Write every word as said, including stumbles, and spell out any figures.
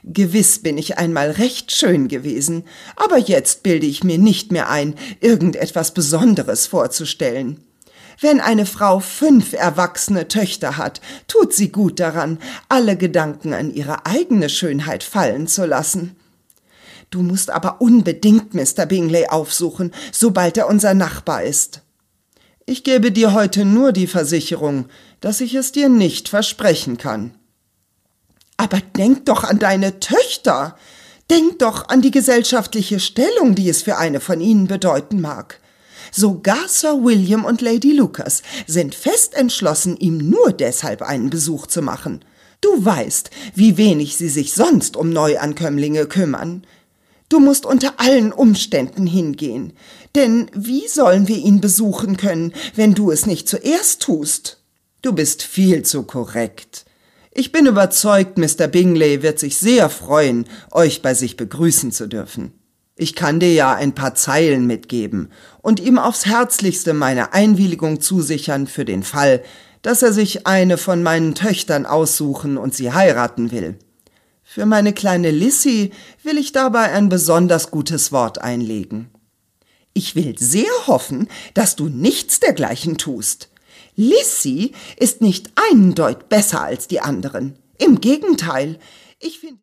Gewiss bin ich einmal recht schön gewesen, aber jetzt bilde ich mir nicht mehr ein, irgendetwas Besonderes vorzustellen. Wenn eine Frau fünf erwachsene Töchter hat, tut sie gut daran, alle Gedanken an ihre eigene Schönheit fallen zu lassen. Du musst aber unbedingt Mister Bingley aufsuchen, sobald er unser Nachbar ist. Ich gebe dir heute nur die Versicherung, dass ich es dir nicht versprechen kann. Aber denk doch an deine Töchter. Denk doch an die gesellschaftliche Stellung, die es für eine von ihnen bedeuten mag. Sogar Sir William und Lady Lucas sind fest entschlossen, ihm nur deshalb einen Besuch zu machen. Du weißt, wie wenig sie sich sonst um Neuankömmlinge kümmern. Du musst unter allen Umständen hingehen, denn wie sollen wir ihn besuchen können, wenn du es nicht zuerst tust? Du bist viel zu korrekt. Ich bin überzeugt, Mister Bingley wird sich sehr freuen, euch bei sich begrüßen zu dürfen. Ich kann dir ja ein paar Zeilen mitgeben und ihm aufs Herzlichste meine Einwilligung zusichern für den Fall, dass er sich eine von meinen Töchtern aussuchen und sie heiraten will. Für meine kleine Lissy will ich dabei ein besonders gutes Wort einlegen. Ich will sehr hoffen, dass du nichts dergleichen tust. Lissy ist nicht einen Deut besser als die anderen. Im Gegenteil, ich finde